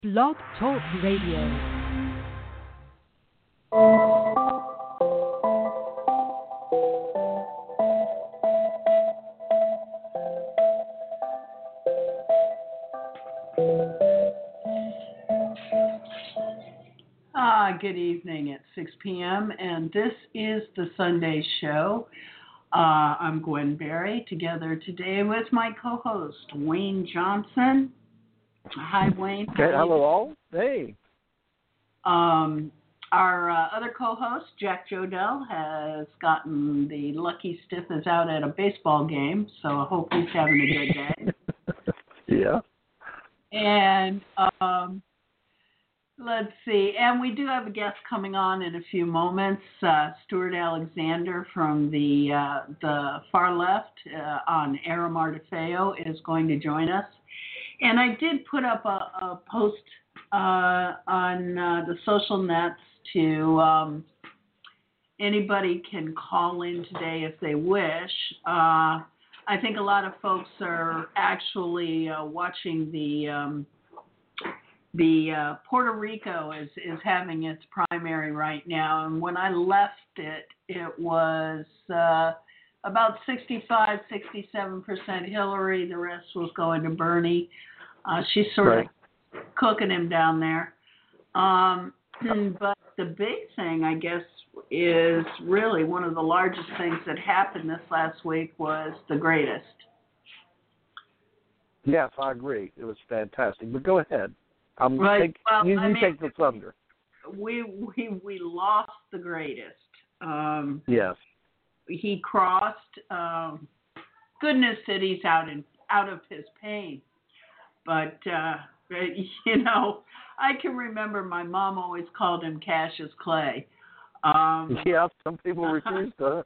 Blog Talk Radio. Good evening at 6 p.m. and this is the Sunday show. I'm Gwen Berry, together today with my co-host, Wayne Johnson. Hi, Wayne. Okay, hello all. Hey. Our other co-host, Jack Jodell, has gotten the lucky stiff is out at a baseball game, so I hope he's having a good day. Yeah. And let's see. And we do have a guest coming on in a few moments. Stuart Alexander from the far left on Aramar de Feo is going to join us. And I did put up a post on the social nets to anybody can call in today if they wish. I think a lot of folks are actually watching the Puerto Rico is having its primary right now, and when I left it was about 65-67% Hillary. The rest was going to Bernie. She's sort of cooking him down there. But the big thing, I guess, is really one of the largest things that happened this last week was the greatest. Yes, I agree. It was fantastic. But go ahead. You take the thunder. We lost the greatest. Yes. He crossed. Goodness that he's out of his pain. But I can remember my mom always called him Cassius Clay. Yeah, some people refuse to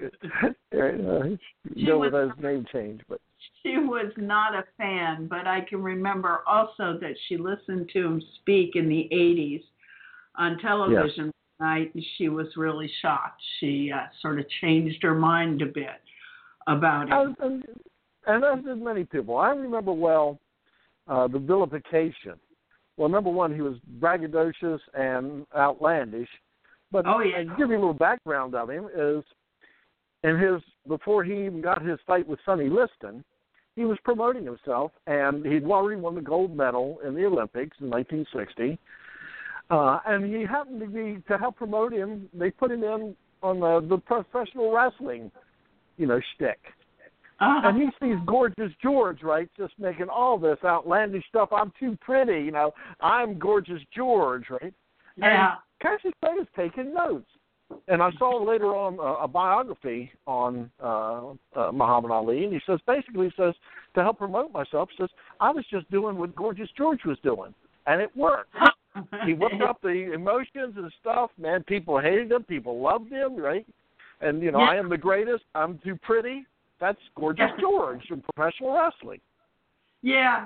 go with his name change, but. She was not a fan, but I can remember also that she listened to him speak in the 80s on television night, and she was really shocked. She sort of changed her mind a bit about it. And as did many people. I remember well the vilification. Well, number one, he was braggadocious and outlandish. But to give you a little background of him is, before he even got his fight with Sonny Liston, he was promoting himself, and he'd already won the gold medal in the Olympics in 1960. And he happened to help promote him. They put him in on the professional wrestling, shtick. Uh-huh. And he sees Gorgeous George, right, just making all this outlandish stuff. I'm too pretty, I'm Gorgeous George, right? Yeah. And Cassius Clay is taking notes. And I saw later on a biography on Muhammad Ali, and he says, to help promote myself, I was just doing what Gorgeous George was doing, and it worked. He whipped up the emotions and stuff. Man, people hated him, people loved him, right? And, I am the greatest, I'm too pretty. That's Gorgeous George in professional wrestling. Yeah.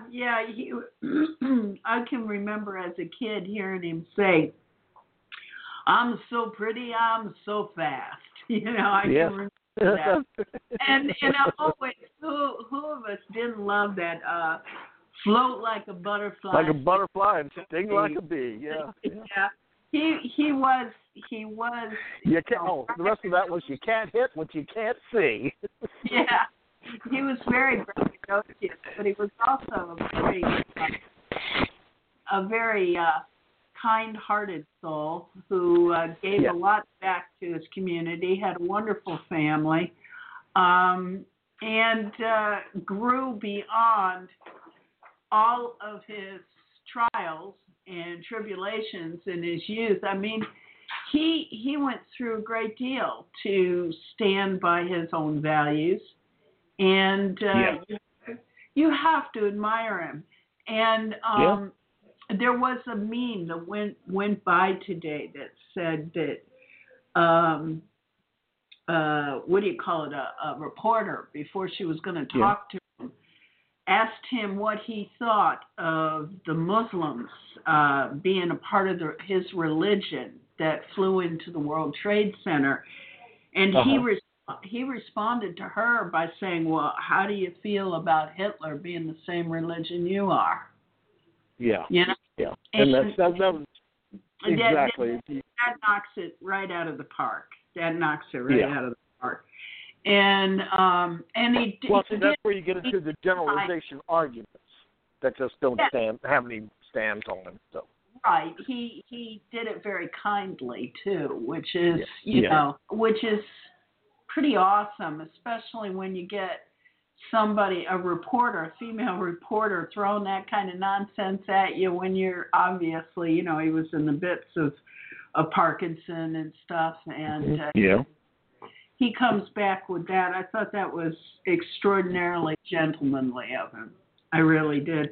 I can remember as a kid hearing him say, I'm so pretty, I'm so fast. I can remember that. And always, who of us didn't love that float like a butterfly. Like a butterfly and sting like a bee, yeah. He was. You can't, the rest of that was you can't hit what you can't see. Yeah, he was very braggadocious, but he was also a very kind-hearted soul who gave a lot back to his community, had a wonderful family, and grew beyond all of his trials and tribulations in his youth. I mean, he went through a great deal to stand by his own values, and you have to admire him. And there was a meme that went by today that said that, what do you call it, a reporter, before she was going to talk to him, asked him what he thought of the Muslims being a part of his religion that flew into the World Trade Center. And he responded to her by saying, well, how do you feel about Hitler being the same religion you are? Yeah. You know? Yeah. And that was exactly. That knocks it right out of the park. That knocks it right out of the park. And he. Well, see, that's where you get into the generalization arguments that just don't have any stands on them. So. Right. He did it very kindly too, which is which is pretty awesome, especially when you get somebody, a female reporter, throwing that kind of nonsense at you when you're obviously, he was in the bits of Parkinson and stuff, and he comes back with that. I thought that was extraordinarily gentlemanly of him. I really did.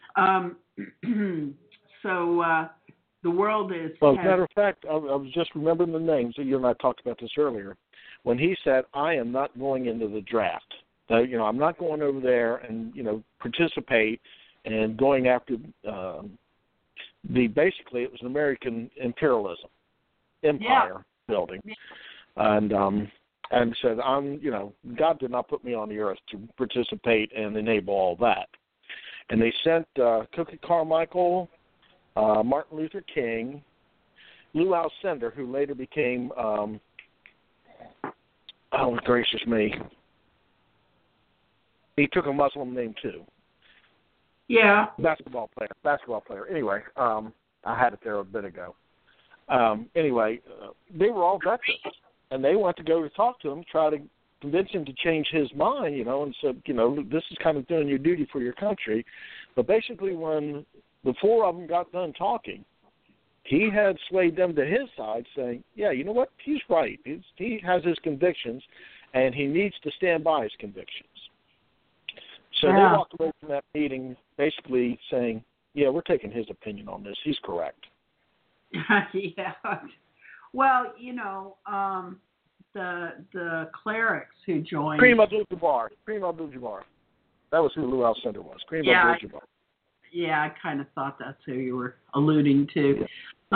So the world is. Well, as a matter of fact, I was just remembering the names. You and I talked about this earlier. When he said, "I am not going into the draft. I'm not going over there and participate and going after basically it was an American imperialism, empire building, and said, God did not put me on the earth to participate and enable all that." And they sent Cookie Carmichael, Martin Luther King, Lou Alcindor, who later became, oh, gracious me, he took a Muslim name too. Yeah. Basketball player. Anyway, I had it there a bit ago. Anyway, they were all veterans, and they wanted to go to talk to him, try to convince him to change his mind, and said, this is kind of doing your duty for your country. But basically, when the four of them got done talking, he had swayed them to his side, saying, yeah, you know what, he's right. He has his convictions, and he needs to stand by his convictions. So they walked away from that meeting basically saying, yeah, we're taking his opinion on this. He's correct. Yeah. Well, the clerics who joined. Kareem Abdul-Jabbar. That was who Lou Alcindor was. Kareem Abdul-Jabbar. Yeah, I kind of thought that's who you were alluding to.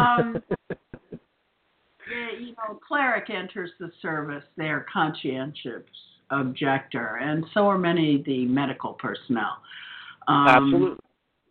Cleric enters the service. They're conscientious objector, and so are many of the medical personnel. Absolutely.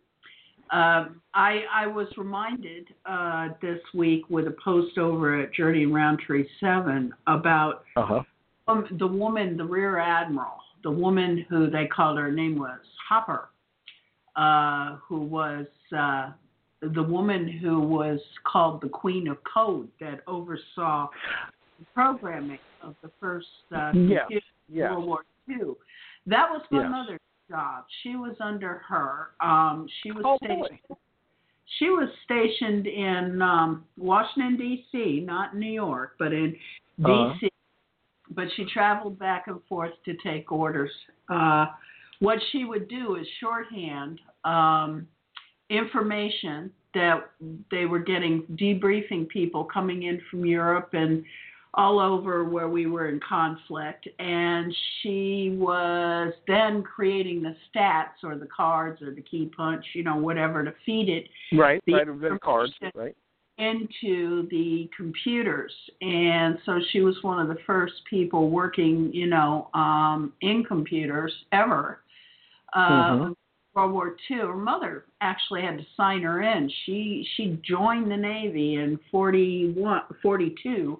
I was reminded this week with a post over at Journey and Roundtree 7 about the woman, the Rear Admiral, the woman who they called, her name was Hopper, who was the woman who was called the Queen of Code, that oversaw the programming of the first World War II. That was my mother's job. She was under her. She was stationed in Washington, D.C., not New York, but in D.C., but she traveled back and forth to take orders. What she would do is shorthand information that they were getting, debriefing people coming in from Europe and all over where we were in conflict, and she was then creating the stats or the cards or the key punch, whatever, to feed it the cards, into the computers. And so she was one of the first people working, in computers ever. World War II. Her mother actually had to sign her in. She joined the Navy in 42.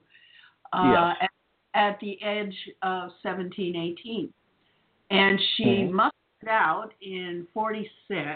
At the edge of 1718. And she mustered out in 46.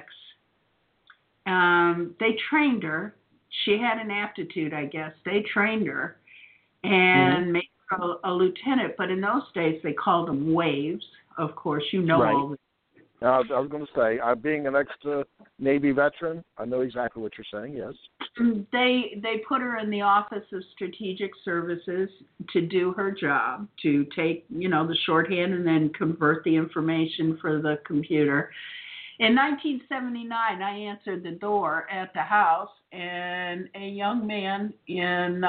They trained her. She had an aptitude, I guess. They trained her and made her a lieutenant. But in those days, they called them waves. Of course, all this. I was going to say, being an ex-Navy veteran, I know exactly what you're saying, yes. They put her in the Office of Strategic Services to do her job, to take, the shorthand and then convert the information for the computer. In 1979, I answered the door at the house, and a young man in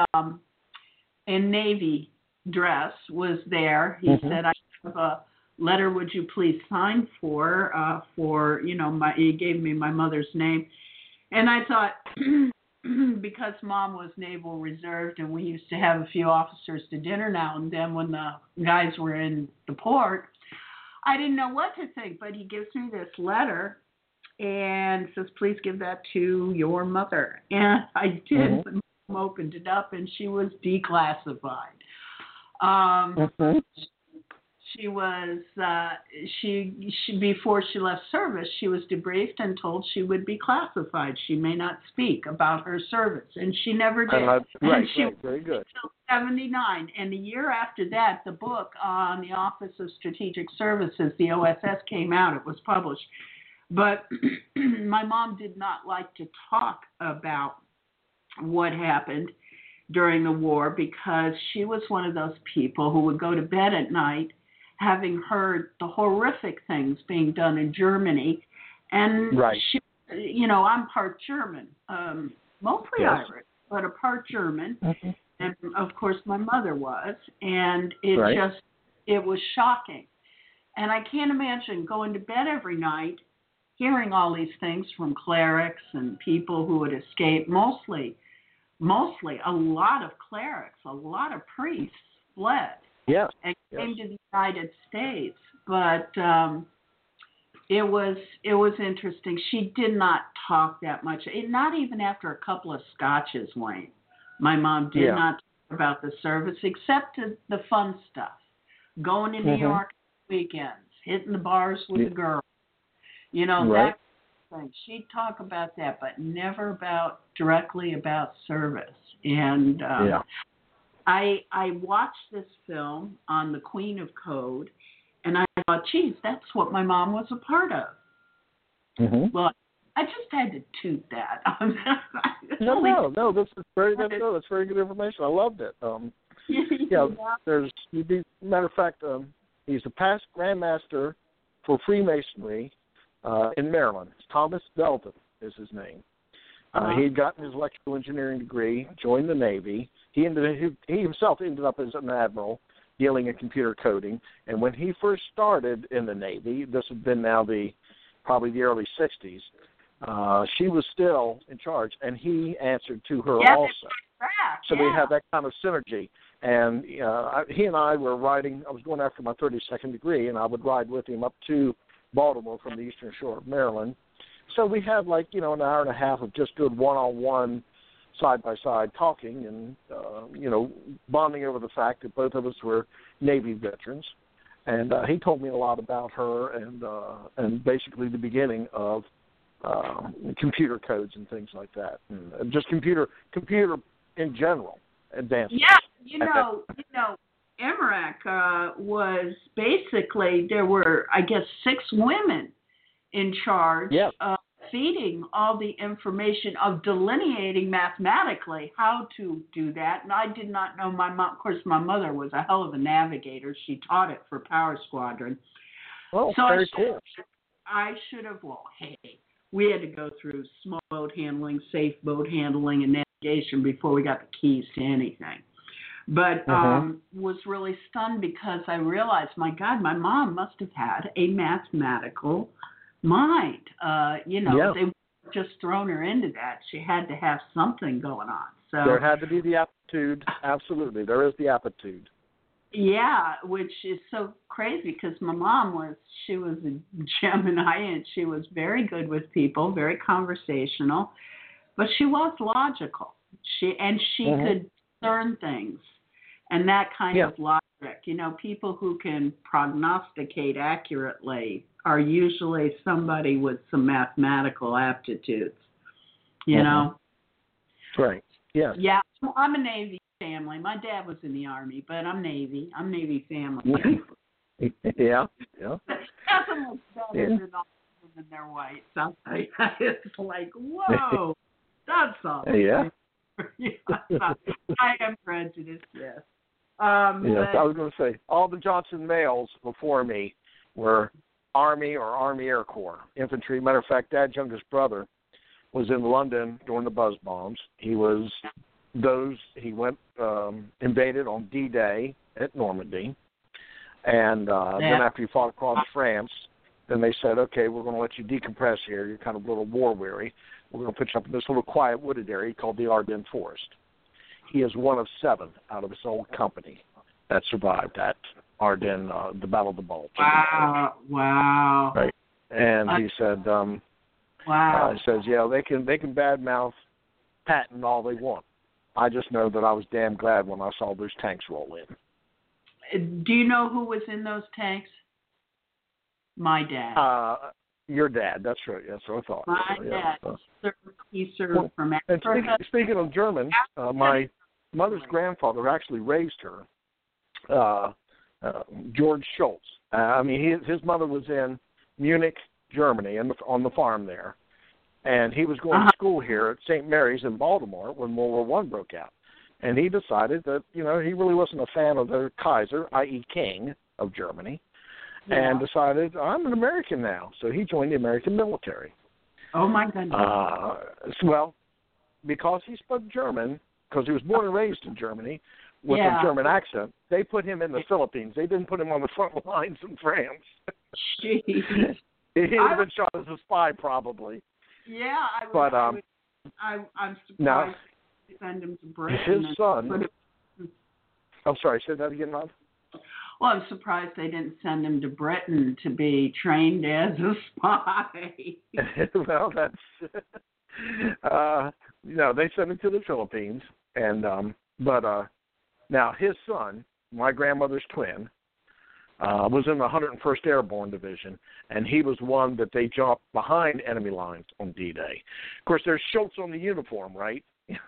Navy dress was there. He said, I have a letter, would you please sign for he gave me my mother's name. And I thought, because Mom was Naval Reserve and we used to have a few officers to dinner now and then when the guys were in the port, I didn't know what to think, but he gives me this letter, and says, please give that to your mother. And I did. Mm-hmm. Mom opened it up, and she was declassified. She was she before she left service, she was debriefed and told she would be classified. She may not speak about her service, and she never did. Right, very good. Until 79, and a year after that, the book on the Office of Strategic Services, the OSS, came out. It was published, but my mom did not like to talk about what happened during the war because she was one of those people who would go to bed at night having heard the horrific things being done in Germany. And she, I'm part German, mostly Irish, but a part German. Mm-hmm. And of course my mother was, and it was shocking. And I can't imagine going to bed every night hearing all these things from clerics and people who had escaped, mostly a lot of clerics, a lot of priests fled. Yes. And came to the United States, but it was interesting. She did not talk that much, not even after a couple of scotches, Wayne. My mom did not talk about the service except the fun stuff, going to New York weekends, hitting the bars with the girls, that thing. She'd talk about that, but never directly about service. And I watched this film on the Queen of Code, and I thought, geez, that's what my mom was a part of. Mm-hmm. Well, I just had to toot that. No, this is very good. No, that's very good information. I loved it. Matter of fact, he's a past Grandmaster for Freemasonry in Maryland. Thomas Belton is his name. He had gotten his electrical engineering degree, joined the Navy. He himself ended up as an admiral dealing in computer coding. And when he first started in the Navy, this had been now probably the early 60s, she was still in charge, and he answered to her also. So they had that kind of synergy. And he and I were riding. I was going after my 32nd degree, and I would ride with him up to Baltimore from the eastern shore of Maryland. So we had an hour and a half of just good one-on-one, side-by-side talking and, bonding over the fact that both of us were Navy veterans. And he told me a lot about her and basically the beginning of computer codes and things like that, and just computer in general, advancements. Yeah, Emmerich was basically, there were, I guess, 6 women in charge of feeding all the information, of delineating mathematically how to do that. And I did not know my mom. Of course, my mother was a hell of a navigator. She taught it for Power Squadron. Oh, so very cool. I should have, we had to go through small boat handling, safe boat handling, and navigation before we got the keys to anything. But was really stunned because I realized, my God, my mom must have had a mathematical mind. They just thrown her into that. She had to have something going on. So there had to be the aptitude. Absolutely, there is the aptitude. Yeah, which is so crazy because my mom she was a Gemini, and she was very good with people, very conversational, but she was logical. She could discern things, and that kind of logic. People who can prognosticate accurately are usually somebody with some mathematical aptitudes. You know. Right. Yeah. Yeah, I'm a Navy family. My dad was in the Army, but I'm Navy. I'm Navy family. Yeah. Nothing looks better than all of them in their whites. I'll tell you. It's like, whoa, that's awesome. Yeah. I am prejudiced, yes. Yes, I was going to say, all the Johnson males before me were Army or Army Air Corps infantry. Matter of fact, Dad's youngest brother was in London during the buzz bombs. He went invaded on D-Day at Normandy, and then after he fought across France, then they said, okay, we're going to let you decompress here. You're kind of a little war weary. We're going to put you up in this little quiet wooded area called the Ardennes Forest. He is one of 7 out of his old company that survived at Ardennes, the Battle of the Bulge. Wow. Right. And he said, Wow. He says, they can badmouth Patton all they want. I just know that I was damn glad when I saw those tanks roll in. Do you know who was in those tanks? My dad. Your dad, that's right. That's what I thought. My dad. He served from Africa. And speaking of German, my mother's grandfather actually raised her, George Schultz. His mother was in Munich, Germany, on the farm there. And he was going to school here at St. Mary's in Baltimore when World War I broke out. And he decided that, he really wasn't a fan of the Kaiser, i.e. King of Germany, and decided, I'm an American now. So he joined the American military. Oh, my goodness. Well, because he spoke German, because he was born and raised in Germany with a German accent, they put him in the Philippines. They didn't put him on the front lines in France. Jeez. He would have been shot as a spy, probably. Yeah, I'm surprised now, they send him to Britain. His son. I'm sorry, say that again, Rob. Well, I'm surprised they didn't send him to Britain to be trained as a spy. Well, that's they sent him to the Philippines, and now his son, my grandmother's twin, was in the 101st Airborne Division, and he was one that they jumped behind enemy lines on D-Day. Of course, there's Schultz on the uniform, right?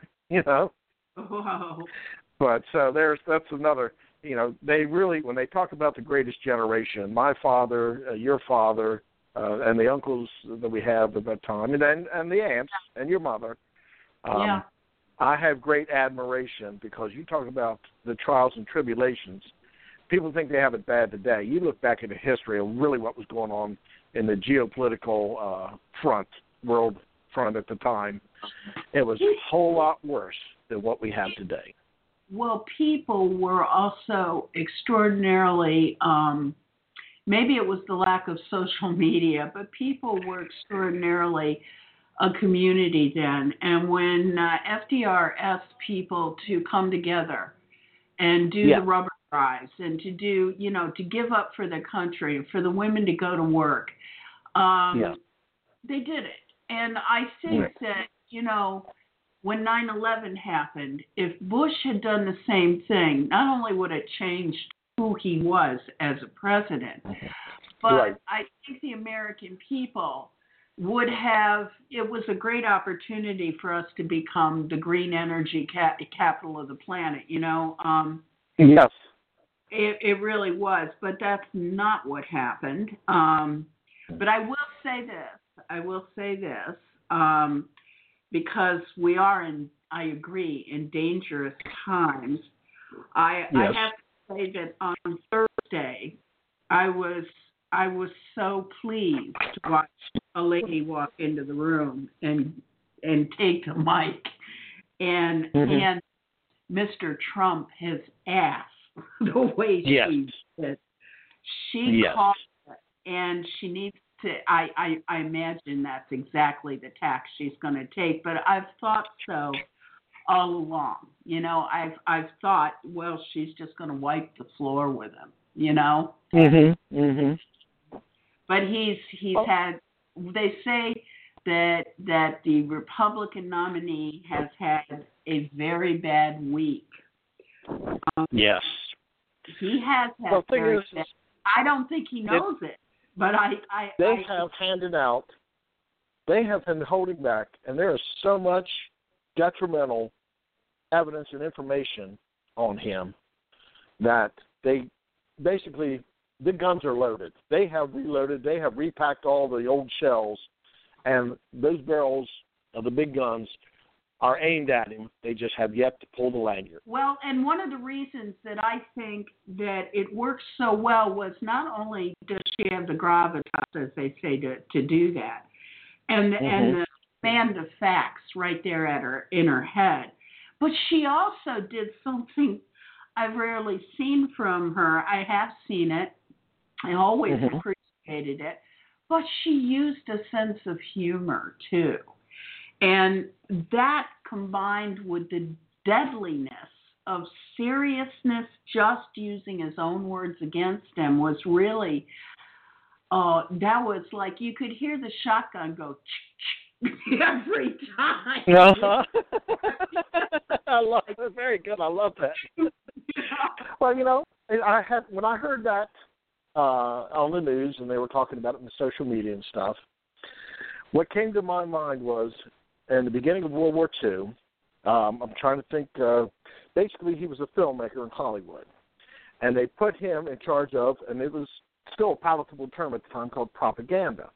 Wow. But so that's another. They really, when they talk about the greatest generation, my father, your father, and the uncles that we have at that time, and the aunts and your mother. I have great admiration because you talk about the trials and tribulations. People think they have it bad today. You look back at the history of really what was going on in the geopolitical world front at the time. It was a whole lot worse than what we have today. Well, people were also extraordinarily, maybe it was the lack of social media, but people were extraordinarily a community then. And when FDR asked people to come together and do the rubber drives and to do, to give up for their country, for the women to go to work, they did it. And I think that, when 9/11 happened, if Bush had done the same thing, not only would it change who he was as a president, but I think the American people would have, it was a great opportunity for us to become the green energy capital of the planet, Yes. It really was, but that's not what happened. But I will say this. Because we are I agree, in dangerous times. I have to say that on Thursday, I was so pleased to watch a lady walk into the room and take the mic and hand Mr. Trump his ass the way she did. She called it, and she needs to. I imagine that's exactly the tack she's going to take. But I've thought so all along. I've thought, well, she's just going to wipe the floor with him. But he's had. They say that the Republican nominee has had a very bad week. Yes. He has had. Well, the thing is, I don't think he knows it. But they have handed out, they have been holding back, and there is so much detrimental evidence and information on him that they basically, the guns are loaded. They have reloaded, they have repacked all the old shells, and those barrels of the big guns are aimed at him. They just have yet to pull the lanyard. Well, and one of the reasons that I think that it works so well was not only does she have the gravitas, as they say, to do that, and the command of facts right there in her head, but she also did something I've rarely seen from her. I have seen it. I always appreciated it, but she used a sense of humor too. And that combined with the deadliness of seriousness, just using his own words against him, was really that was like you could hear the shotgun go every time. I love it. Very good. I love that. Well, when I heard that on the news and they were talking about it in the social media and stuff, what came to my mind was in the beginning of World War II, I'm trying to think, basically he was a filmmaker in Hollywood. And they put him in charge of, and it was still a palatable term at the time, called propaganda.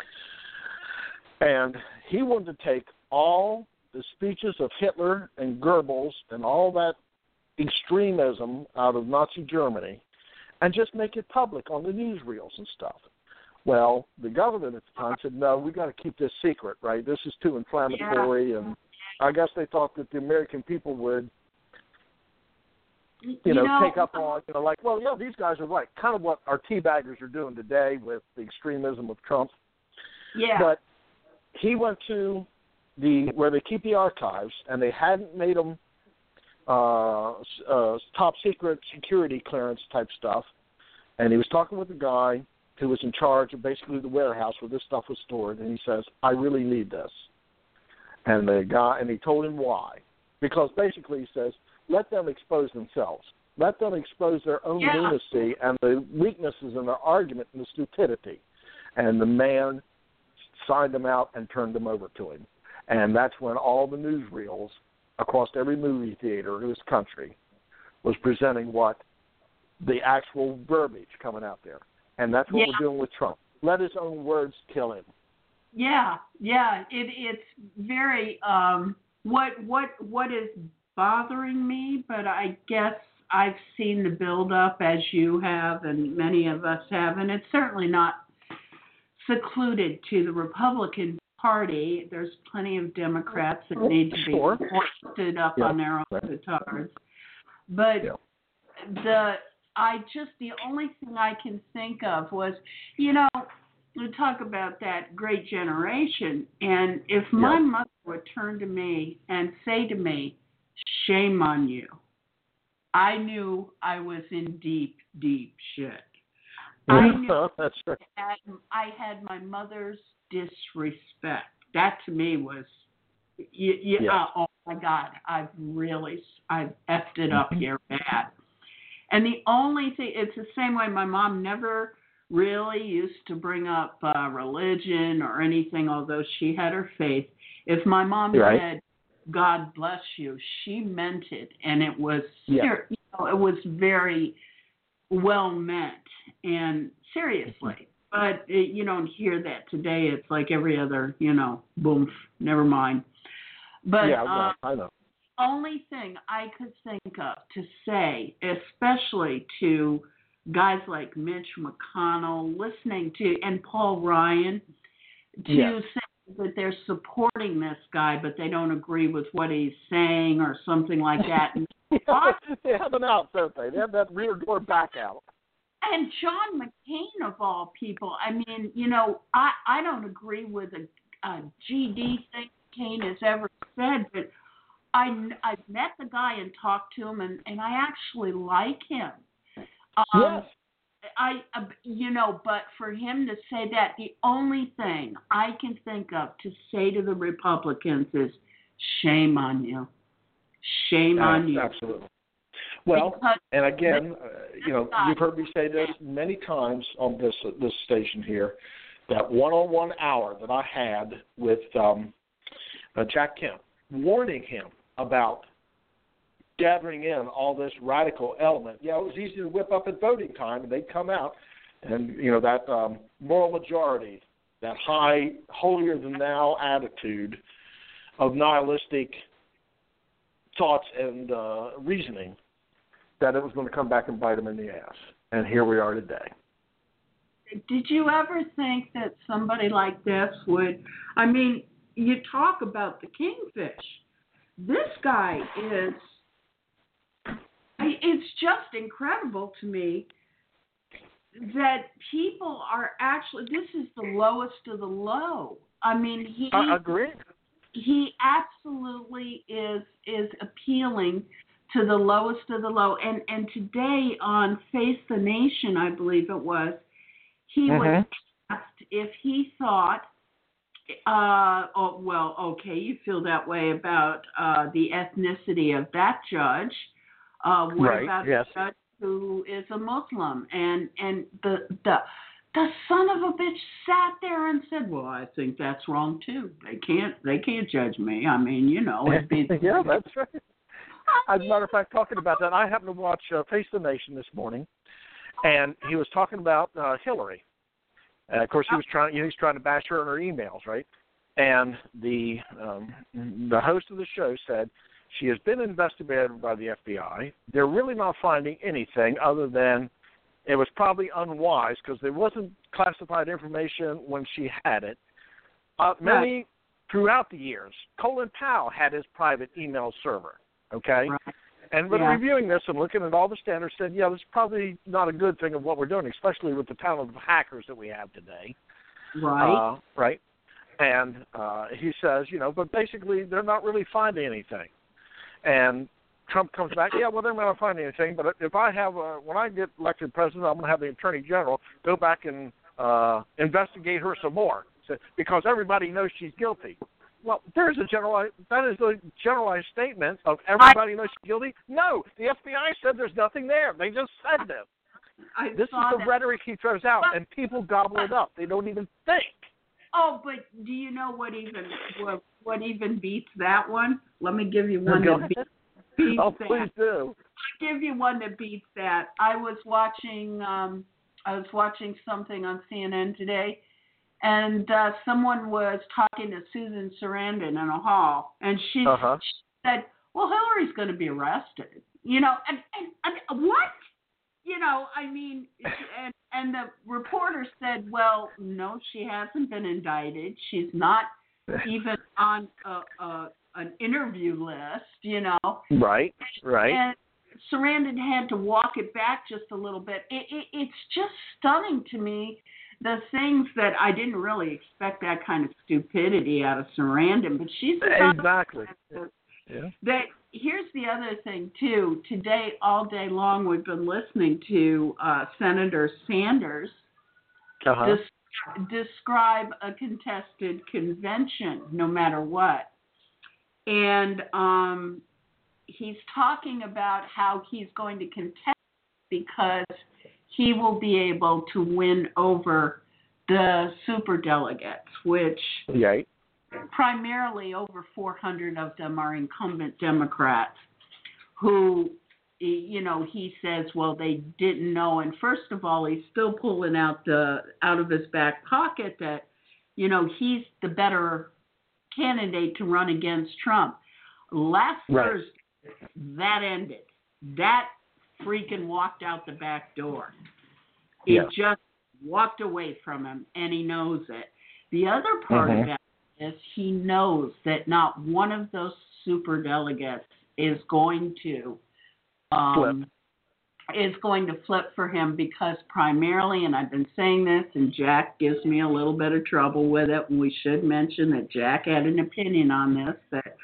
And he wanted to take all the speeches of Hitler and Goebbels and all that extremism out of Nazi Germany and just make it public on the newsreels and stuff. Well, the government at the time said, no, we got to keep this secret, right? This is too inflammatory. Yeah. And I guess they thought that the American people would, take up on, these guys are right. Kind of what our teabaggers are doing today with the extremism of Trump. Yeah. But he went to where they keep the archives, and they hadn't made them top secret security clearance type stuff. And he was talking with the guy who was in charge of basically the warehouse where this stuff was stored, and he says, I really need this. And he told him why. Because basically he says, let them expose themselves. Let them expose their own lunacy and the weaknesses in their argument and the stupidity. And the man signed them out and turned them over to him. And that's when all the newsreels across every movie theater in this country was presenting what the actual verbiage coming out there. And that's what we're doing with Trump. Let his own words kill him. Yeah. It's very what is bothering me, but I guess I've seen the build-up as you have and many of us have, and it's certainly not secluded to the Republican Party. There's plenty of Democrats that need to be hoisted up on their own guitars. But the only thing I can think of was, we talk about that great generation, and if my mother would turn to me and say to me, shame on you, I knew I was in deep, deep shit. I knew that's right. I had my mother's disrespect. That to me was, oh my God, I've effed it up here bad. And the only thing, it's the same way my mom never really used to bring up religion or anything, although she had her faith. If my mom said, God bless you, she meant it, and it was it was very well meant and seriously. But you don't hear that today. It's like every other, boom, never mind. But I know. Only thing I could think of to say, especially to guys like Mitch McConnell, listening to, and Paul Ryan, to say that they're supporting this guy, but they don't agree with what he's saying or something like that. They have an out, don't they? They have that rear door back out. And John McCain, of all people, I mean, I don't agree with a GD thing McCain has ever said, but I've met the guy and talked to him, and I actually like him. Yes. But for him to say that, the only thing I can think of to say to the Republicans is, shame on you. Shame on you. Absolutely. Well, and again, you've heard me say this many times on this station here, that one-on-one hour that I had with Jack Kemp, warning him about gathering in all this radical element. Yeah, it was easy to whip up at voting time, and they'd come out, and that moral majority, that high, holier-than-thou attitude of nihilistic thoughts and reasoning, that it was going to come back and bite them in the ass. And here we are today. Did you ever think that somebody like this would, I mean, you talk about the kingfish. This guy it's just incredible to me that people are actually, this is the lowest of the low. I mean, I agree. He absolutely is appealing to the lowest of the low. And today on Face the Nation, I believe it was, he was asked if he thought, you feel that way about the ethnicity of that judge. What about the judge who is a Muslim? And the son of a bitch sat there and said, "Well, I think that's wrong too. They can't judge me. I mean, it'd be yeah, that's right." As a matter of fact, talking about that, I happened to watch Face the Nation this morning, and he was talking about Hillary. And of course, he's trying to bash her in her emails, right? And the host of the show said she has been investigated by the FBI. They're really not finding anything other than it was probably unwise because there wasn't classified information when she had it. Many throughout the years, Colin Powell had his private email server. Okay, and when reviewing this and looking at all the standards, said, this is probably not a good thing of what we're doing, especially with the talent of hackers that we have today. Right. Right. And he says, but basically they're not really finding anything. And Trump comes back, they're not finding anything. But if I have, when I get elected president, I'm going to have the Attorney General go back and investigate her some more, because everybody knows she's guilty. Well, that is a generalized statement of everybody knows she's guilty. No, the FBI said there's nothing there. They just said this. This is the rhetoric he throws out, and people gobble it up. They don't even think. Oh, but do you know what even beats that one? Let me give you one that beats that. Please do. I'll give you one that beats that. I was watching something on CNN today, and someone was talking to Susan Sarandon in a hall, and she said, "Well, Hillary's going to be arrested." And what? And the reporter said, "Well, no, she hasn't been indicted. She's not even on an interview list." Right. And Sarandon had to walk it back just a little bit. It's just stunning to me, the things that I didn't really expect that kind of stupidity out of Sarandon, but she's exactly. That here's the other thing too. Today, all day long, we've been listening to Senator Sanders describe a contested convention, no matter what, and he's talking about how he's going to contest because he will be able to win over the superdelegates, which primarily over 400 of them are incumbent Democrats who, he says, well, they didn't know. And first of all, he's still pulling out of his back pocket that, he's the better candidate to run against Trump. Last Thursday, that ended. That freaking walked out the back door. It just walked away from him, and he knows it. The other part of that is he knows that not one of those superdelegates is going to flip for him, because primarily, and I've been saying this, and Jack gives me a little bit of trouble with it, and we should mention that Jack had an opinion on this.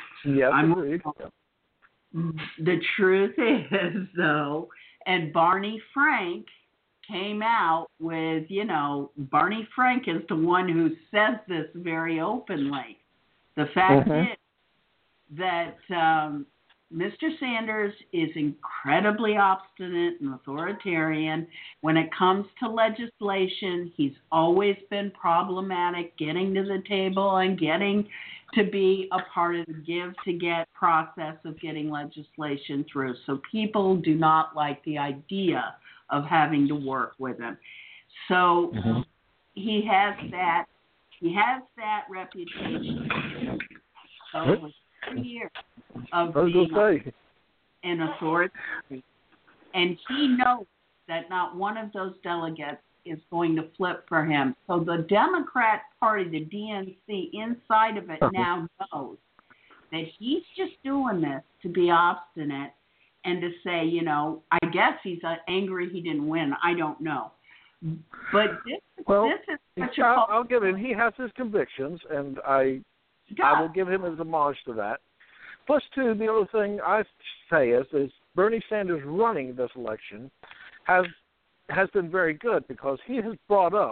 The truth is, though, and Barney Frank came out with, Barney Frank is the one who says this very openly. The fact is that Mr. Sanders is incredibly obstinate and authoritarian. When it comes to legislation, he's always been problematic getting to the table and getting to be a part of the give-to-get process of getting legislation through. So people do not like the idea of having to work with him. So he has that reputation. So it was 3 years of being an authority. And he knows that not one of those delegates is going to flip for him. So the Democrat Party, the DNC, inside of it now knows that he's just doing this to be obstinate and to say, I guess he's angry he didn't win. I don't know. But this is I'll give him. He has his convictions, and I will give him his homage to that. Plus, too, the other thing I say is Bernie Sanders running this election has been very good, because he has brought up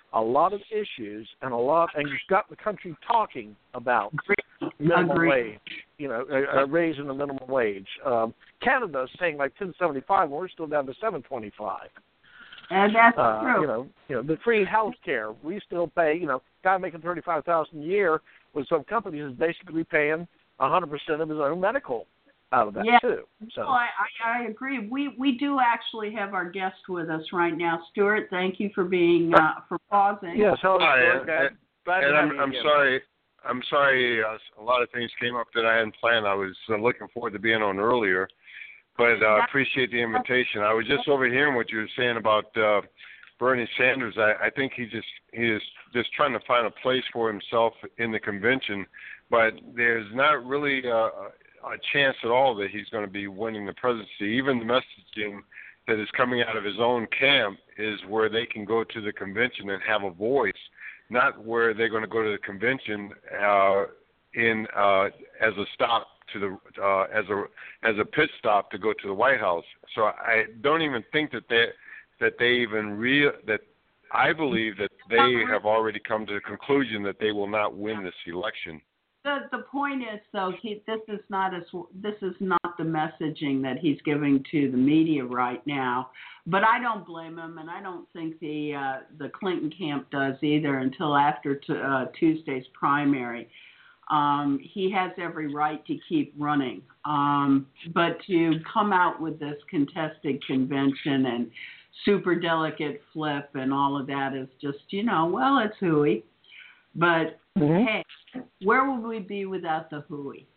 a lot of issues and you've got the country talking about minimum wage, raising the minimum wage. Canada's paying like $10.75, and we're still down to $7.25. And that's true. The free health care, we still pay. Guy making $35,000 a year with some companies is basically paying 100% of his own medical out of that too. So I agree. We do actually have our guest with us right now, Stuart. Thank you for being for pausing. Yes, hello, Stuart. And I'm sorry. I'm sorry. A lot of things came up that I hadn't planned. I was looking forward to being on earlier. But I appreciate the invitation. I was just overhearing what you were saying about Bernie Sanders. I think he is just trying to find a place for himself in the convention, but there's not really a chance at all that he's going to be winning the presidency. Even the messaging that is coming out of his own camp is where they can go to the convention and have a voice, not where they're going to go to the convention as a stop to the as a pit stop to go to the White House. So I don't even think that I believe that they have already come to the conclusion that they will not win this election. The point is, though, this is not the messaging that he's giving to the media right now. But I don't blame him, and I don't think the Clinton camp does either until after Tuesday's primary. He has every right to keep running. But to come out with this contested convention and superdelegate flip and all of that is just, it's hooey. But, hey, where would we be without the hooey?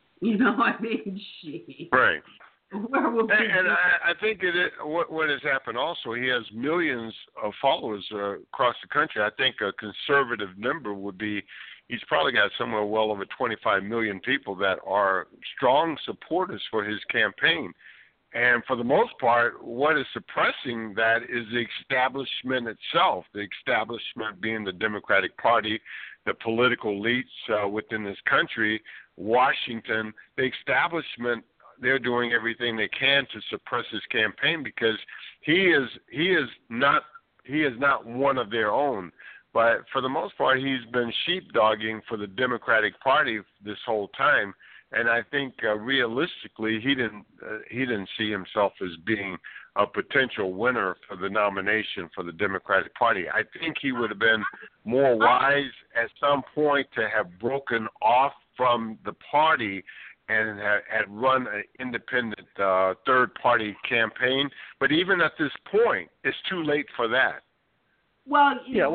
Gee. Right. Where would we be? And I think what has happened also, he has millions of followers across the country. I think a conservative number would be, he's probably got somewhere well over 25 million people that are strong supporters for his campaign. And for the most part, what is suppressing that is the establishment itself, the establishment being the Democratic Party, the political elites within this country, Washington, the establishment. They're doing everything they can to suppress his campaign because he is not one of their own. But for the most part, he's been sheepdogging for the Democratic Party this whole time, and I think realistically, he didn't see himself as being a potential winner for the nomination for the Democratic Party. I think he would have been more wise at some point to have broken off from the party and had run an independent third-party campaign. But even at this point, it's too late for that. Well,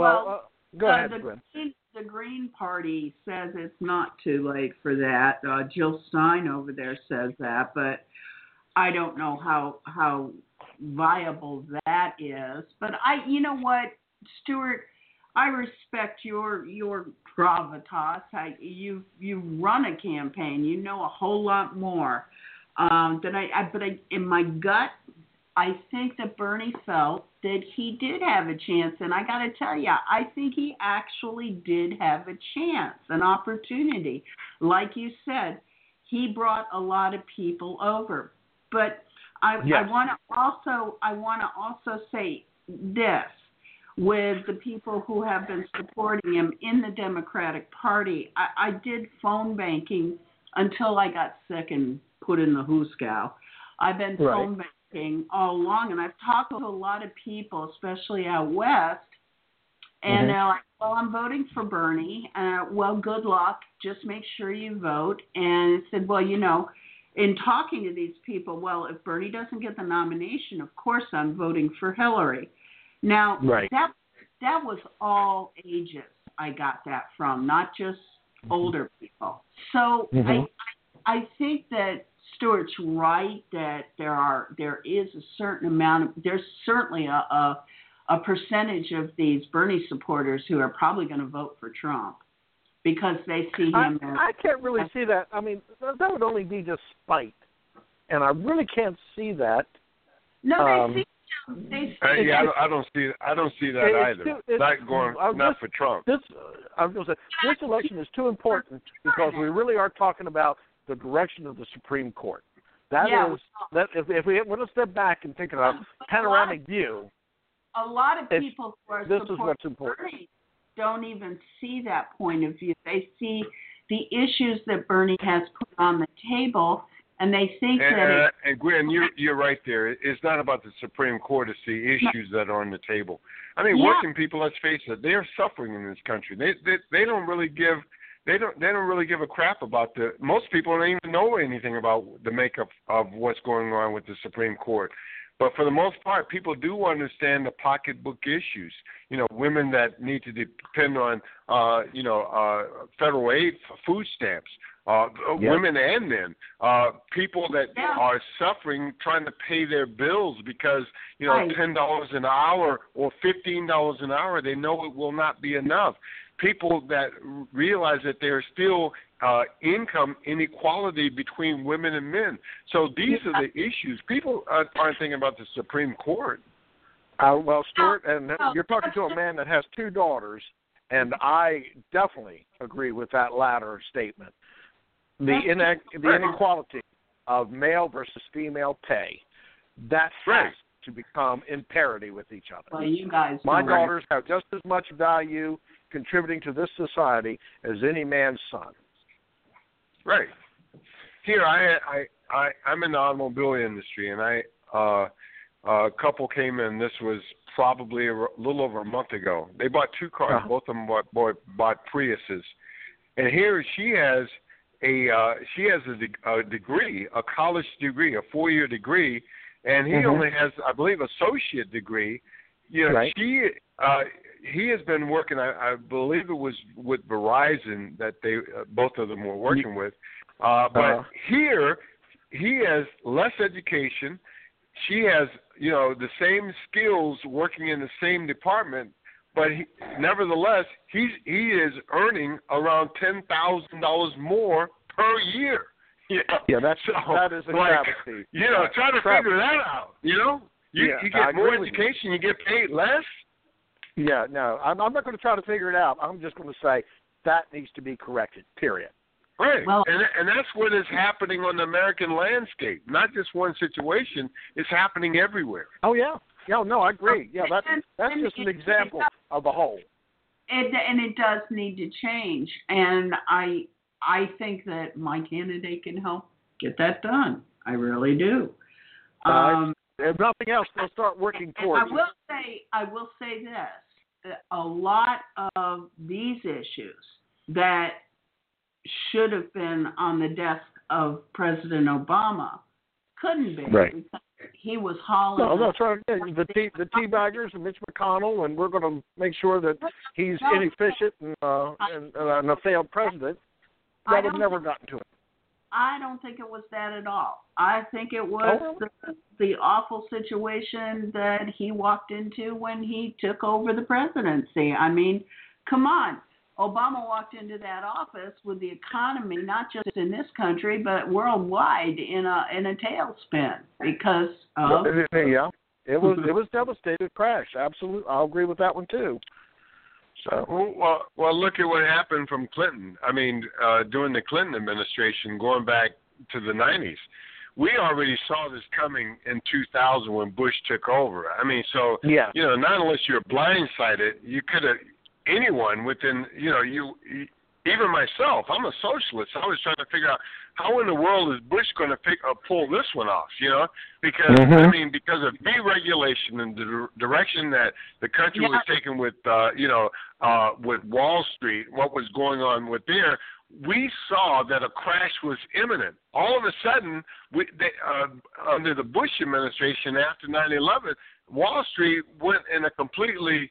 go ahead, Gwen. The Green Party says it's not too late for that. Jill Stein over there says that, but I don't know how viable that is. But you know what, Stuart, I respect your gravitas. You run a campaign. You know a whole lot more than I. But in my gut, I think that Bernie felt that he did have a chance. And I got to tell you, I think he actually did have a chance, an opportunity. Like you said, he brought a lot of people over. But I want to also say this. With the people who have been supporting him in the Democratic Party, I did phone banking until I got sick and put in the hoosegow. I've been phone banking all along, and I've talked to a lot of people, especially out west, and they're like, well, I'm voting for Bernie. Well, good luck. Just make sure you vote. And I said, well, in talking to these people, well, if Bernie doesn't get the nomination, of course I'm voting for Hillary. Now, that was all ages I got that from, not just older people. So I think that Stuart's right that there is a certain amount there's certainly a percentage of these Bernie supporters who are probably going to vote for Trump because they see him as... I can't really see that. I mean, that would only be just spite. And I really can't see that. No, they see I don't see that either. Not for Trump. I was going to say this election is too important because we really are talking about the direction of the Supreme Court. That if we want to step back and take a panoramic view, a lot of people who are this is what's important. Bernie don't even see that point of view. They see the issues that Bernie has put on the table, and they think and Gwen, you're right there. It's not about the Supreme Court. It's the issues that are on the table. I mean, working people. Let's face it. They are suffering in this country. They don't really give. They don't really give a crap about most people don't even know anything about the makeup of what's going on with the Supreme Court. But for the most part, people do understand the pocketbook issues. You know, women that need to depend on, federal aid, food stamps, women and men, people that are suffering trying to pay their bills because, $10 an hour or $15 an hour, they know it will not be enough. People that realize that there's still income inequality between women and men. So these are the issues. People aren't thinking about the Supreme Court. Well, Stuart, and you're talking to a man that has 2 daughters, and I definitely agree with that latter statement. The inequality of male versus female pay, that has to become in parity with each other. Well, you guys My daughters have just as much value contributing to this society as any man's son. Right. Here, I'm in the automobile industry, and a couple came in. This was probably a little over a month ago. They bought 2 cars. Both of them bought Priuses, and here she has a degree, a college degree, a 4-year degree, and he only has, I believe, associate degree. He has been working. I believe it was with Verizon that they both of them were working with. But here, he has less education. She has, the same skills working in the same department. But nevertheless, he is earning around $10,000 more per year. Yeah, that is a travesty. Try to figure that out. You get more education, you get paid less. Yeah, no, I'm not going to try to figure it out. I'm just going to say that needs to be corrected, period. Right, well, and that's what is happening on the American landscape. Not just one situation, it's happening everywhere. Oh, yeah. Yeah, no, I agree. Yeah, that's just an example of the whole. And it does need to change. And I think that my candidate can help get that done. I really do. If nothing else, they'll start working towards it. I will say this. A lot of these issues that should have been on the desk of President Obama couldn't be. Right. Because he was hauling. No, that's right. The teabaggers and Mitch McConnell, and we're going to make sure that he's inefficient and a failed president. That would never gotten to him. I don't think it was that at all. I think it was the awful situation that he walked into when he took over the presidency. I mean, come on. Obama walked into that office with the economy, not just in this country, but worldwide, in a tailspin because of... Yeah, it was devastated, crash. Absolutely. I'll agree with that one, too. So, well, look at what happened from Clinton. I mean, during the Clinton administration, going back to the 90s, we already saw this coming in 2000 when Bush took over. I mean, so, not unless you're blindsided, you could have, anyone within, even myself, I'm a socialist. I was trying to figure out how in the world is Bush going to pull this one off, Because, because of deregulation and the direction that the country was taking with, with Wall Street, what was going on with there, we saw that a crash was imminent. All of a sudden, under the Bush administration after 9/11, Wall Street went in a completely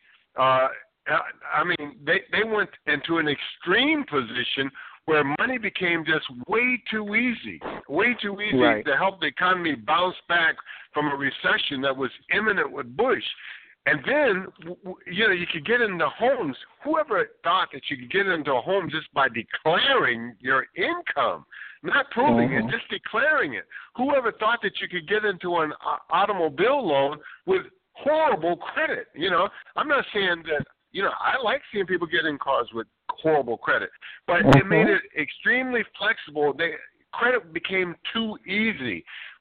they went into an extreme position where money became just way too easy to help the economy bounce back from a recession that was imminent with Bush. And then, you could get into homes. Whoever thought that you could get into a home just by declaring your income, not proving it, just declaring it. Whoever thought that you could get into an automobile loan with horrible credit? I'm not saying that. I like seeing people get in cars with horrible credit, but it made it extremely flexible. Credit became too easy. But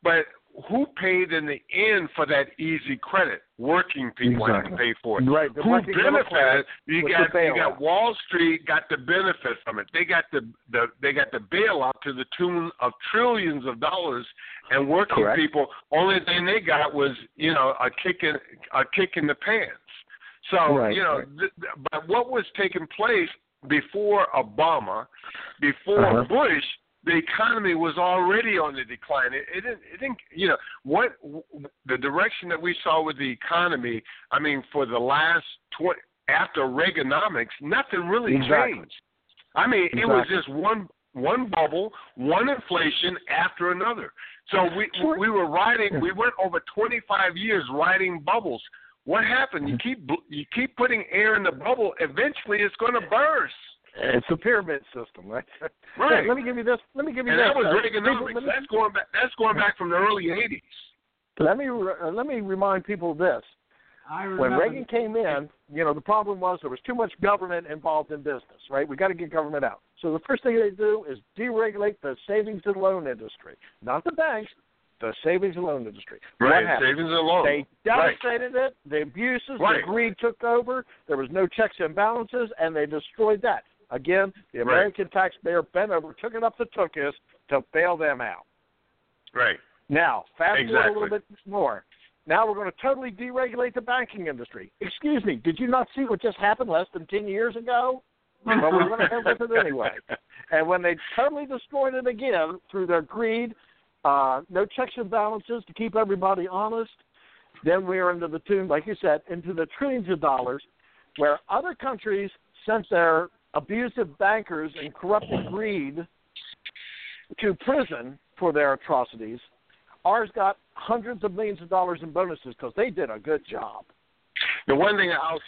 who paid in the end for that easy credit? Working people had to pay for it. Right. Who benefited? You got Wall Street got the benefit from it. They got the bailout to the tune of trillions of dollars, and working people, only thing they got was, you know, a kick in the pants. So you know, but what was taking place before Obama, before Bush? The economy was already on the decline. It didn't, you know, what the direction that we saw with the economy. I mean, for the last after Reaganomics, nothing really changed. I mean, it was just one bubble, one inflation after another. So we were riding. We went over 25 years riding bubbles. What happened? You keep putting air in the bubble. Eventually, it's going to burst. It's a pyramid system, right? Right. Let me give you this. And that was Reaganomics. That's going back from the early '80s. Let me remind people of this. When Reagan came in, you know, the problem was there was too much government involved in business, right? We got to get government out. So the first thing they do is deregulate the savings and loan industry, not the banks. The savings and loan industry. Right, savings and loans. They devastated it. The abuses, the greed took over. There was no checks and balances, and they destroyed that. Again, the American taxpayer bent over, took it up the tuchus to bail them out. Right. Now, fast forward a little bit more. Now we're going to totally deregulate the banking industry. Excuse me, did you not see what just happened less than 10 years ago? Well, we're going to have with it anyway. And when they totally destroyed it again through their greed, no checks and balances to keep everybody honest, then we are into the tune, like you said, into the trillions of dollars, where other countries sent their abusive bankers and corrupted greed to prison for their atrocities. Ours got hundreds of millions of dollars in bonuses because they did a good job. The one thing I'll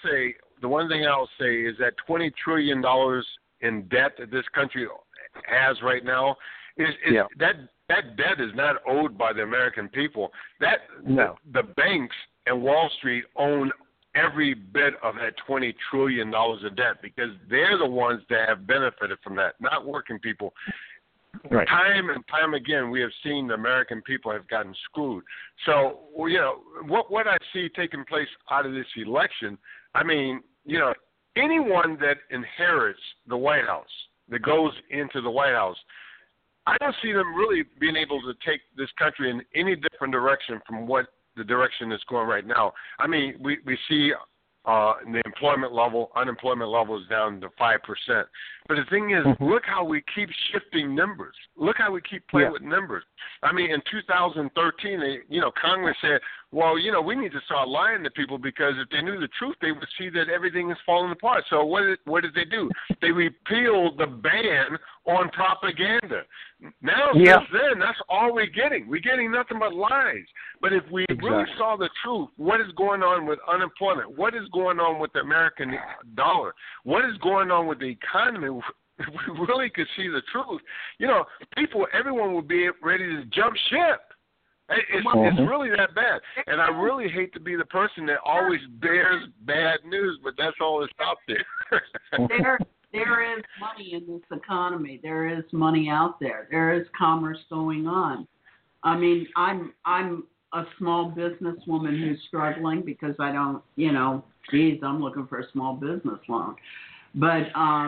say is that $20 trillion in debt that this country has right now that debt is not owed by the American people. The banks and Wall Street own every bit of that $20 trillion of debt because they're the ones that have benefited from that, not working people. Right. Time and time again, we have seen the American people have gotten screwed. So, you know, what I see taking place out of this election, I mean, you know, anyone that inherits the White House, that goes into the White House, I don't see them really being able to take this country in any different direction from what the direction it's going right now. I mean, we see the unemployment level is down to 5%. But the thing is, look how we keep shifting numbers. Look how we keep playing with numbers. I mean, in 2013, Congress said, well, you know, we need to start lying to people because if they knew the truth, they would see that everything is falling apart. So what did they do? They repealed the ban on propaganda. Now, since then, that's all we're getting. We're getting nothing but lies. But if we really saw the truth, what is going on with unemployment? What is going on with the American dollar? What is going on with the economy? If we really could see the truth, you know, everyone would be ready to jump ship. It's really that bad. And I really hate to be the person that always bears bad news, but that's all that's out there. There is money in this economy. There is money out there. There is commerce going on. I mean, I'm a small businesswoman who's struggling because I don't, you know, I'm looking for a small business loan. But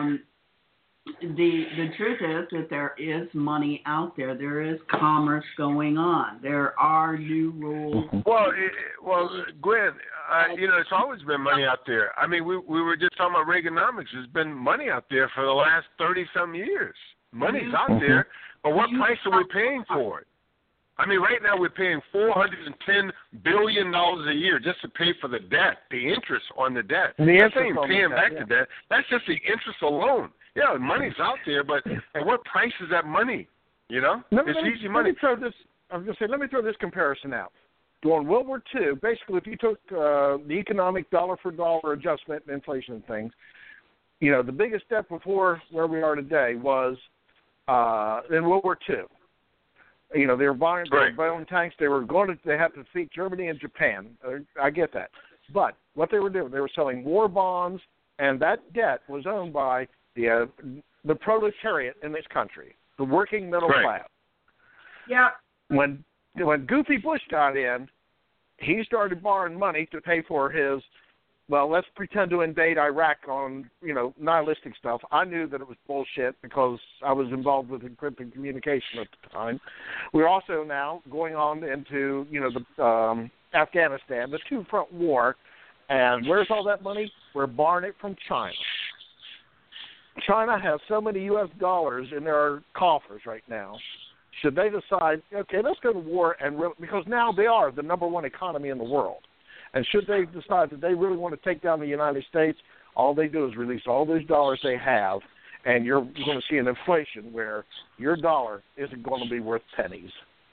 the truth is that there is money out there. There is commerce going on. There are new rules. Well, Gwen, you know, it's always been money out there. I mean, we were just talking about Reaganomics. There's been money out there for the last 30-some years. Money's out there, but what price are we paying for it? I mean, right now we're paying $410 billion a year just to pay for the debt, the interest on the debt. And the interest ain't paying back the debt. That's just the interest alone. Yeah, money's out there, but at what price is that money? You know, it's easy money. Let me throw this comparison out. During World War II, basically, if you took the economic dollar-for-dollar adjustment and inflation and things, you know, the biggest step before where we are today was in World War II. You know, they were buying tanks. They had to defeat Germany and Japan. I get that. But what they were doing, they were selling war bonds, and that debt was owned by the proletariat in this country, the working middle class. Yeah. When when Goofy Bush got in, he started borrowing money to pay for his, well, let's pretend to invade Iraq on, nihilistic stuff. I knew that it was bullshit because I was involved with encrypted communication at the time. We're also now going on into, the Afghanistan, the two-front war. And where's all that money? We're borrowing it from China. China has so many U.S. dollars in their coffers right now. Should they decide, okay, let's go to war, because now they are the number one economy in the world. And should they decide that they really want to take down the United States, all they do is release all those dollars they have, and you're going to see an inflation where your dollar isn't going to be worth pennies.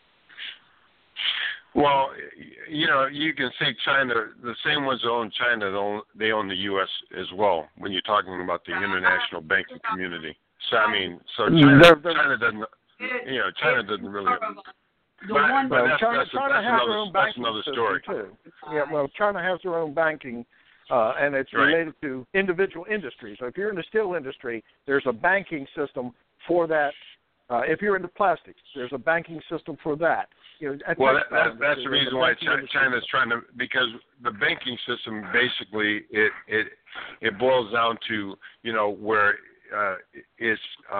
Well, you can see China, the same ones that own China, they own the U.S. as well when you're talking about the international banking community. So, China doesn't, China doesn't really. That's another story. Too. Yeah, well, China has their own banking, and it's related to individual industries. So if you're in the steel industry, there's a banking system for that. If you're into plastics, there's a banking system for that. That's the reason why China's trying to, because the banking system basically it boils down to where it's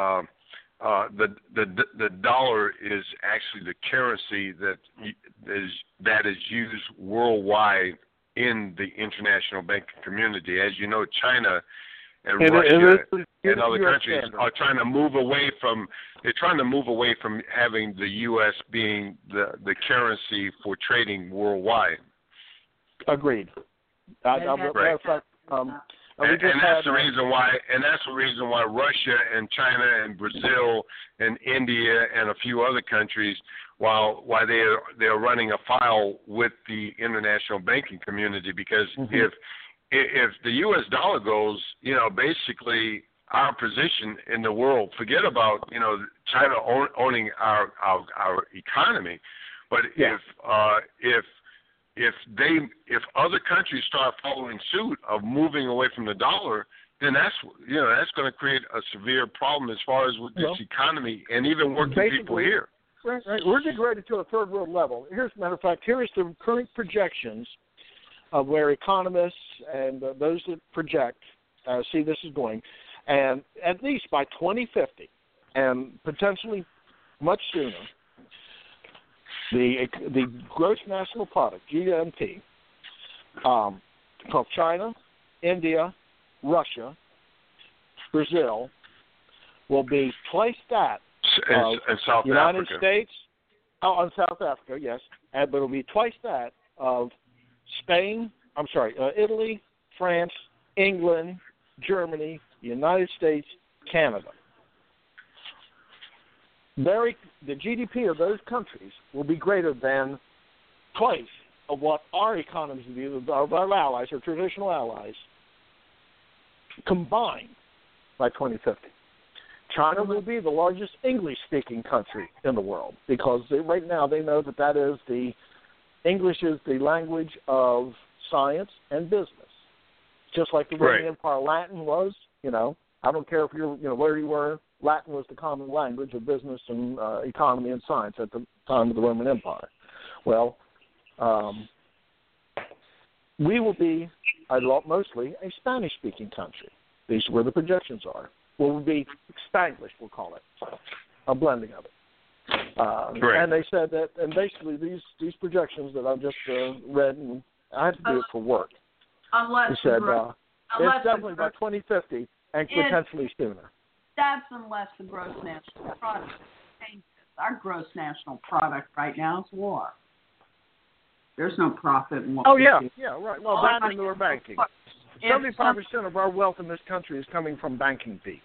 the dollar is actually the currency that is used worldwide in the international banking community. As you know, China and Russia and other countries are trying to move away from. They're trying to move away from having the U.S. being the currency for trading worldwide. Agreed. And that's the reason why. And that's the reason why Russia and China and Brazil and India and a few other countries, why they're running afoul with the international banking community, because if the U.S. dollar goes, basically our position in the world, forget about China owning our economy, but if other countries start following suit of moving away from the dollar, then that's going to create a severe problem as far as with this economy and even working people here. Right. We're degraded to a third world level. Here's, matter of fact, here is the current projections of where economists and those that project see this is going. And at least by 2050, and potentially much sooner, the gross national product, GNP, from China, India, Russia, Brazil, will be twice that of South United Africa. States. Oh, and South Africa, yes, but it'll be twice that of Italy, France, England, Germany, United States, Canada. The GDP of those countries will be greater than twice of what our economies of our allies, our traditional allies, combined by 2050. China will be the largest English-speaking country in the world because right now they know that English is the language of science and business. Just like the Roman Empire, Latin was, I don't care if you're, where you were, Latin was the common language of business and economy and science at the time of the Roman Empire. Well, we will be mostly a Spanish-speaking country. These are where the projections are. We'll be Spanglish, we'll call it, a blending of it. And they said that, and basically these projections that I've just read, and I had to do it for work. He said it's definitely by 2050 and potentially sooner. That's unless the gross national product changes. Our gross national product right now is war. There's no profit in war. Oh, yeah, right. Well, that and our banking. 75% of our wealth in this country is coming from banking fees.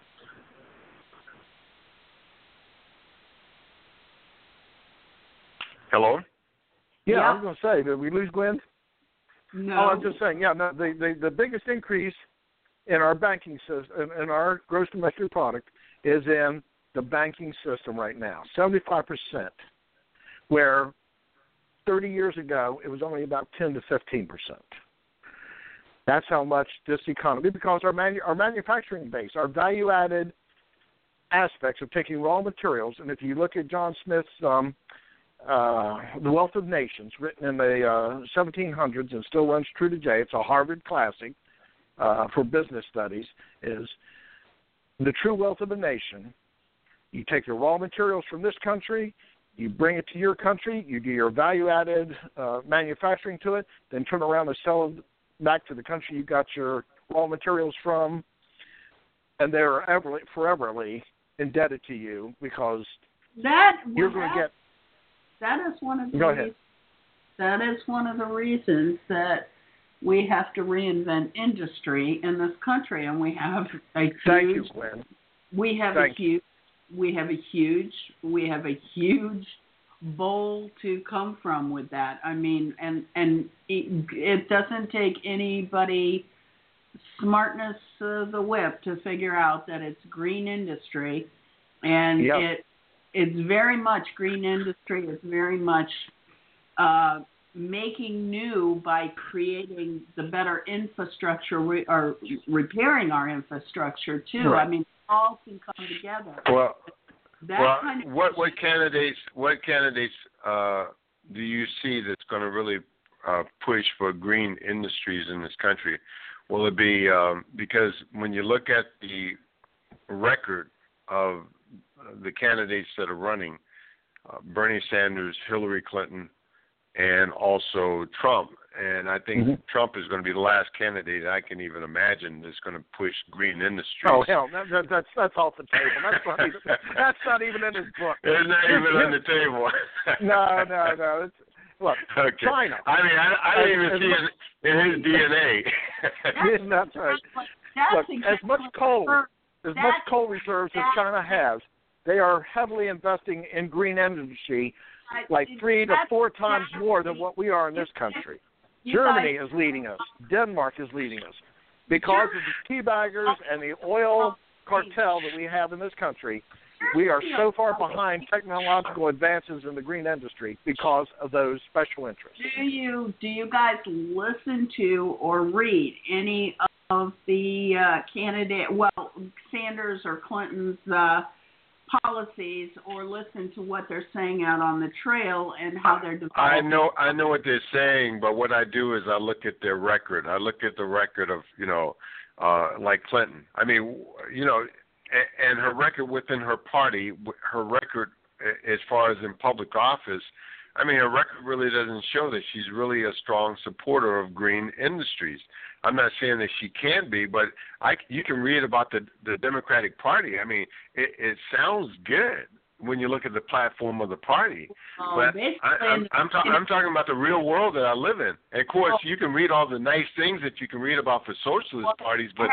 Hello? Yeah, I was going to say, did we lose Glenn? No. Oh, I'm just saying, no, the biggest increase in our banking system, in our gross domestic product, is in the banking system right now, 75%, where 30 years ago it was only about 10 to 15%. That's how much this economy, because our manufacturing base, our value-added aspects of taking raw materials, and if you look at John Smith's The Wealth of Nations, written in the 1700s and still runs true today. It's a Harvard classic for business studies, is the true wealth of a nation. You take your raw materials from this country, you bring it to your country, you do your value-added manufacturing to it, then turn around and sell it back to the country you got your raw materials from, and they're foreverly indebted to you because you're going to get. That is one of the Go ahead. That is one of the reasons that we have to reinvent industry in this country, and we have a huge. Thank you, Gwen. We have a huge bowl to come from with that. I mean, and it doesn't take anybody smartness of the whip to figure out that it's green industry, and it's very much green industry. It's very much making new by creating the better infrastructure or repairing our infrastructure too. Right. I mean, all can come together. Well, Kind of what candidates do you see that's going to really push for green industries in this country? Will it be because when you look at the record of the candidates that are running, Bernie Sanders, Hillary Clinton, and also Trump, and I think Trump is going to be the last candidate I can even imagine that's going to push green industries. Oh hell, that's off the table. That's not even in his book. It's not even on the table. No. Look, okay. China. I mean, I didn't even see it in his DNA. That's right. Look, as much coal reserves as China has, they are heavily investing in green energy, like 3 to 4 times more than what we are in this country. Germany is leading us. Denmark is leading us. Because of the teabaggers and the oil cartel that we have in this country, we are so far behind technological advances in the green industry because of those special interests. Do you guys listen to or read any of the Sanders or Clinton's policies, or listen to what they're saying out on the trail and how they're developing? I know what they're saying, but what I do is I look at their record. I look at the record of, like Clinton. I mean, and her record within her party, her record as far as in public office, I mean, her record really doesn't show that she's really a strong supporter of green industries. I'm not saying that she can be, but you can read about the Democratic Party. I mean, it sounds good when you look at the platform of the party. But I'm talking about the real world that I live in. And of course, you can read all the nice things that you can read about for socialist parties, but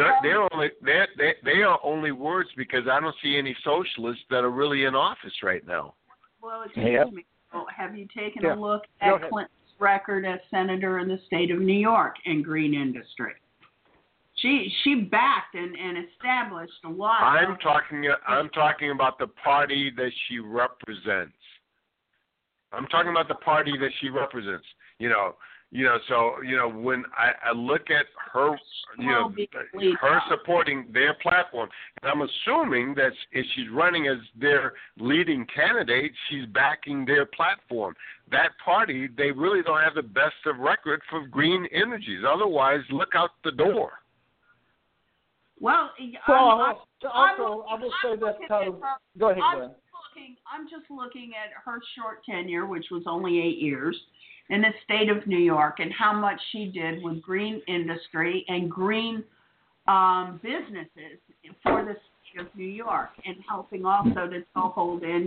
they are only words because I don't see any socialists that are really in office right now. Well, excuse me. Have you taken a look at Clinton's record as senator in the state of New York in green industry? She backed and established a lot. I'm talking about the party that she represents. I'm talking about the party that she represents. So when I look at her, her supporting their platform, and I'm assuming that if she's running as their leading candidate, she's backing their platform. That party, they really don't have the best of record for green energies. Otherwise, look out the door. Well, I will say that. Go ahead, Glenn. I'm just looking at her short tenure, which was only 8 years, in the state of New York, and how much she did with green industry and green businesses for the state of New York, and helping also to hold in,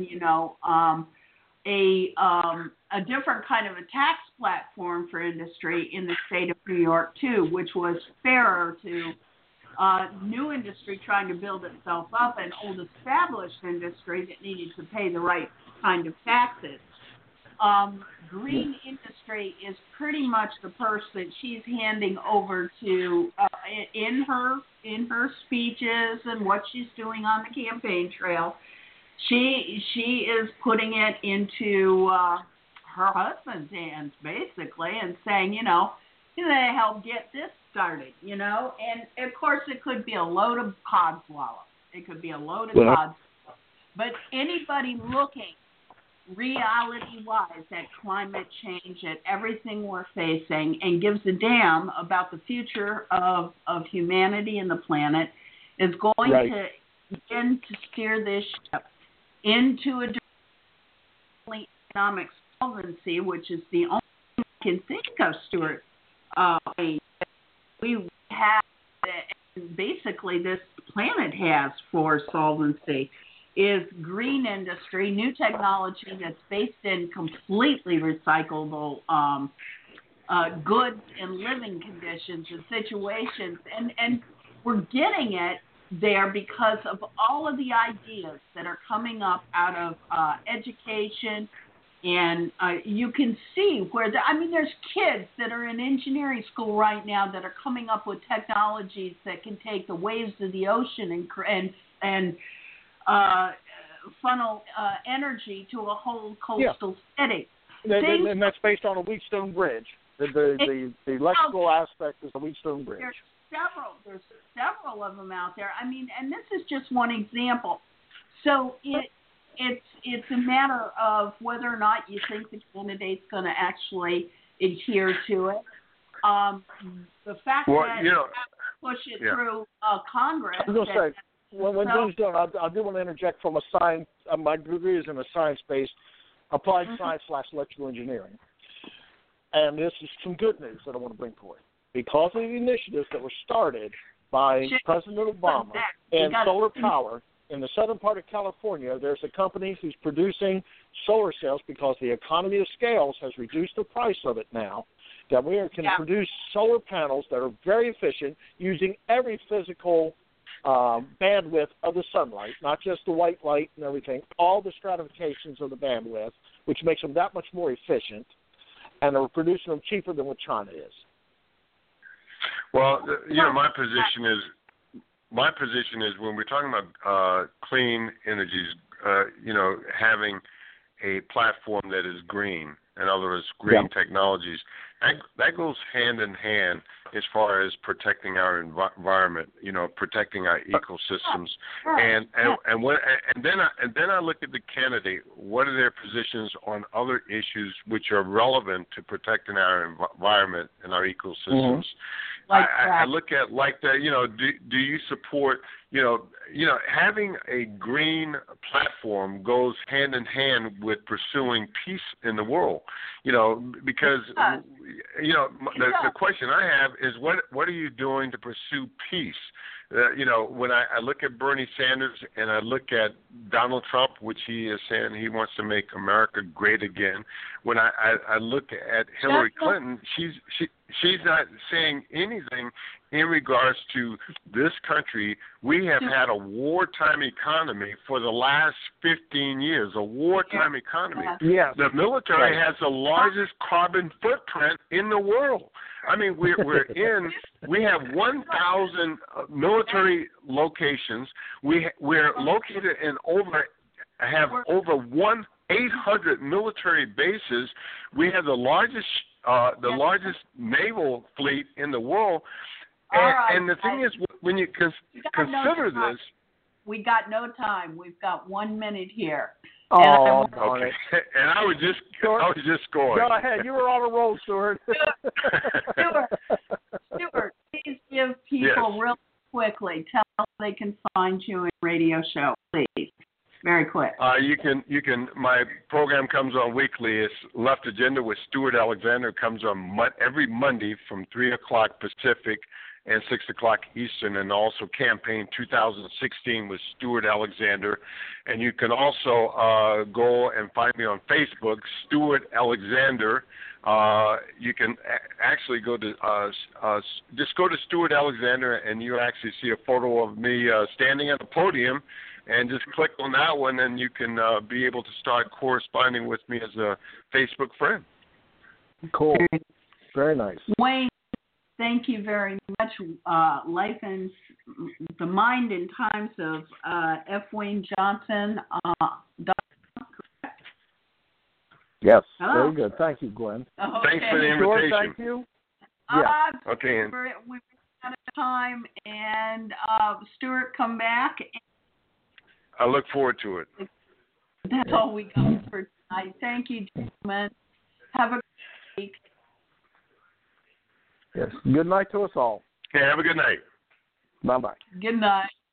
a different kind of a tax platform for industry in the state of New York too, which was fairer to new industry trying to build itself up and old established industry that needed to pay the right kind of taxes. Green industry is pretty much the purse that she's handing over to in her speeches and what she's doing on the campaign trail. She is putting it into her husband's hands basically, and saying, they help get this started, and of course it could be a load of codswallop. It could be a load of codswallop. But anybody looking reality-wise at climate change, at everything we're facing, and gives a damn about the future of humanity and the planet, is going to begin to steer this ship into a economic solvency, which is the only thing I can think of, Stuart. We have, and basically this planet has for solvency, is green industry, new technology that's based in completely recyclable goods and living conditions and situations. And we're getting it there because of all of the ideas that are coming up out of education. And you can see where, there's kids that are in engineering school right now that are coming up with technologies that can take the waves of the ocean and funnel energy to a whole coastal city. And that's based on a Wheatstone Bridge. The electrical aspect is the Wheatstone Bridge. There's several of them out there. And this is just one example. So it's a matter of whether or not you think the candidate's going to actually adhere to it. The fact that you push it through Congress. I was going to say, when Joe's done, I do want to interject from a science. My degree is in a science-based applied science / electrical engineering. And this is some good news that I want to bring forward. Because of the initiatives that were started by President Obama and solar power, in the southern part of California, there's a company who's producing solar cells because the economy of scales has reduced the price of it now, that we can produce solar panels that are very efficient using every physical bandwidth of the sunlight, not just the white light and everything, all the stratifications of the bandwidth, which makes them that much more efficient, and they're producing them cheaper than what China is. Well, my position is when we're talking about clean energies, having a platform that is green, in other words, green technologies, that goes hand in hand as far as protecting our environment, protecting our ecosystems, and then I look at the candidate. What are their positions on other issues which are relevant to protecting our environment and our ecosystems? I look at like that. Do you support? Having a green platform goes hand in hand with pursuing peace in the world. Because the question I have is what are you doing to pursue peace? When I look at Bernie Sanders and I look at Donald Trump, which he is saying he wants to make America great again. When I look at Hillary Clinton, she's not saying anything in regards to this country. We have had a wartime economy for the last 15 years, a wartime economy. Yes. The military has the largest carbon footprint in the world. We have 1,000 military locations. We're located in have over 800 military bases. We have the largest naval fleet in the world. And the thing is, when you consider this, we got no time. We've got 1 minute here. Oh, okay. And I was just going. Go ahead. You were on a roll, Stuart. Stuart, please give people real quickly. Tell them they can find you in radio show, please. Very quick. You can. My program comes on weekly. It's Left Agenda with Stuart Alexander. It comes on every Monday from 3:00 Pacific and 6:00 Eastern, and also Campaign 2016 with Stuart Alexander. And you can also go and find me on Facebook, Stuart Alexander. You can actually go to just go to Stuart Alexander, and you actually see a photo of me standing at the podium, and just click on that one, and you can be able to start corresponding with me as a Facebook friend. Cool. Very nice. Wayne, thank you very much. Life and the Mind in Times of F. Wayne Johnson. Yes. Hello? Very good. Thank you, Gwen. Okay. Thanks for the invitation. George, thank you. Yeah. Okay. We've out of time, and Stuart, come back. I look forward to it. That's all we got for tonight. Thank you, gentlemen. Have a good week. Yes. Good night to us all. Okay, have a good night. Bye-bye. Good night.